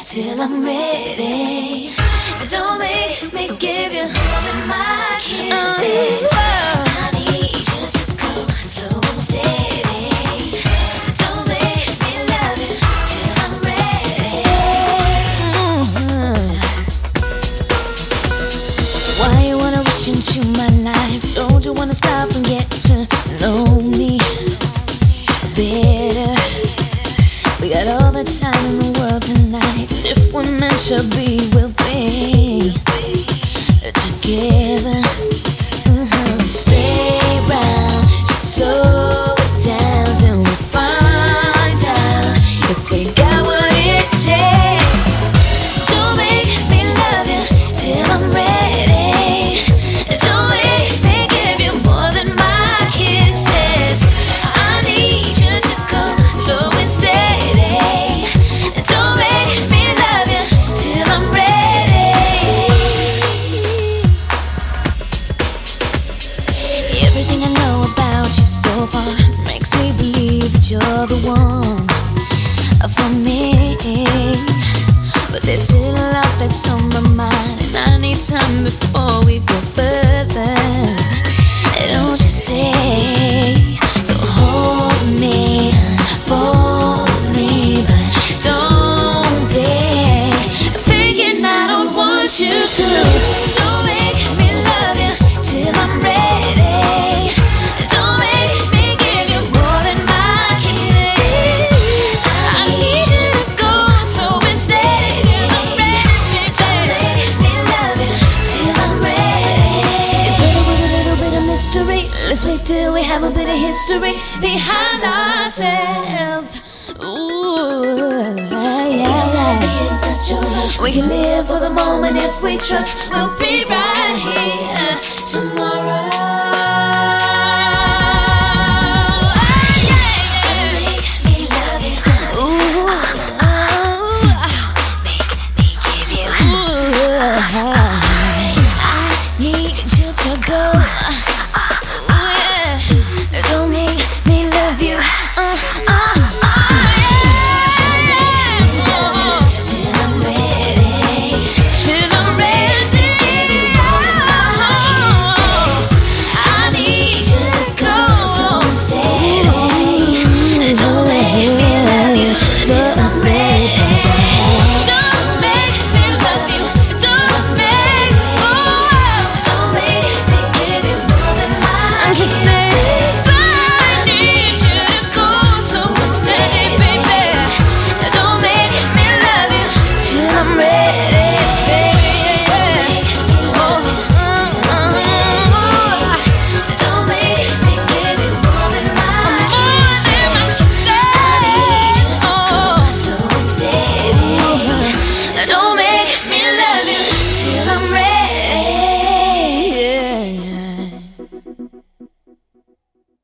till I'm ready. Don't make me give you more than my kisses. I need you to go slow and steady. Don't make me love you till I'm ready. Why you wanna rush into my life? Don't you wanna stop and get to know me better? We got all the time in the world tonight. If we're meant to be, we'll be together. Stay round, just slow it down till we find out if we got what it takes. Don't make me love you till I'm ready. Don't make me give you more than my kisses. I need you to go slow and steady. Don't make me love you till I'm ready. Everything I know about you so far makes me believe that you're the one for me. But there's still a lot that's on my mind, and I need time before we go further. Don't you say? So hold me, fold me, but don't be thinking I don't want you to. Don't make me love you till I'm ready. Don't make me give you more than my kisses. I need you to go slow and steady till I'm ready. Don't make me love you till I'm ready. It's better with a little bit of mystery. Let's wait till we have a bit of history behind ourselves. Ooh, yeah. We can live for the moment if we trust. We'll be right here tomorrow.